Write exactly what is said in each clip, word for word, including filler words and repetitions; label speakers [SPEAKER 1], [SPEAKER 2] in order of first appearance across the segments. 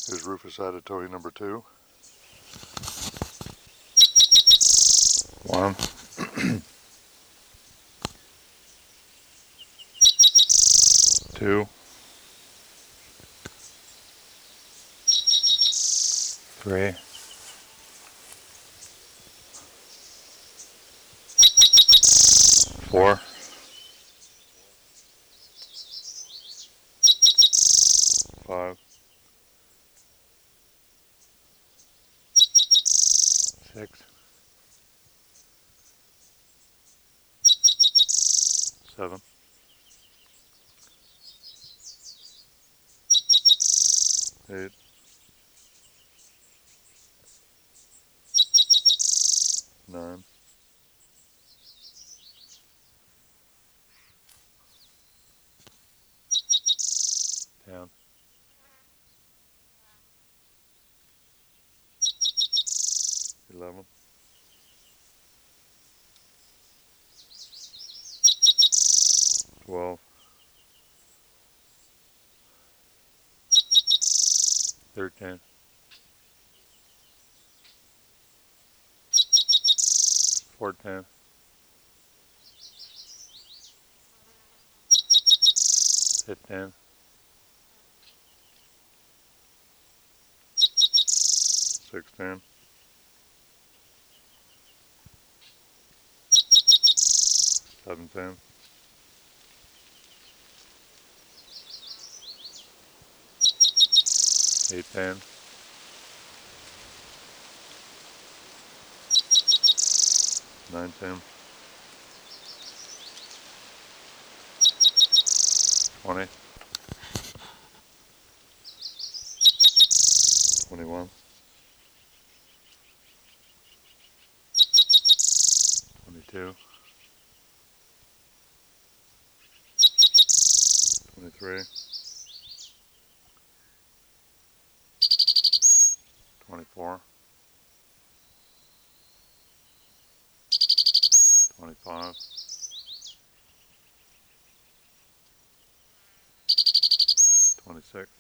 [SPEAKER 1] Here's Rufus Aditoy number two. One. Two. Three. Four. Five. Six. Seven. Eight. Nine. Ten. Eleven. Twelve. Thirteen. Fourteen. Fifteen. Sixteen. Seventeen. Eighteen. Nineteen. Twenty. Twenty-one. Twenty-two. Twenty-three. Twenty-four. Twenty-five. Twenty-six.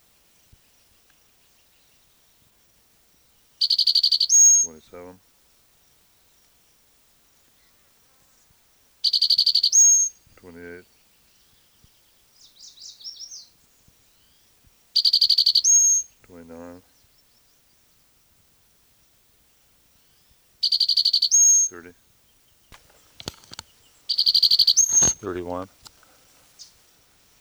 [SPEAKER 1] Twenty-seven. Twenty-eight. Twenty-nine. Thirty. Thirty-one.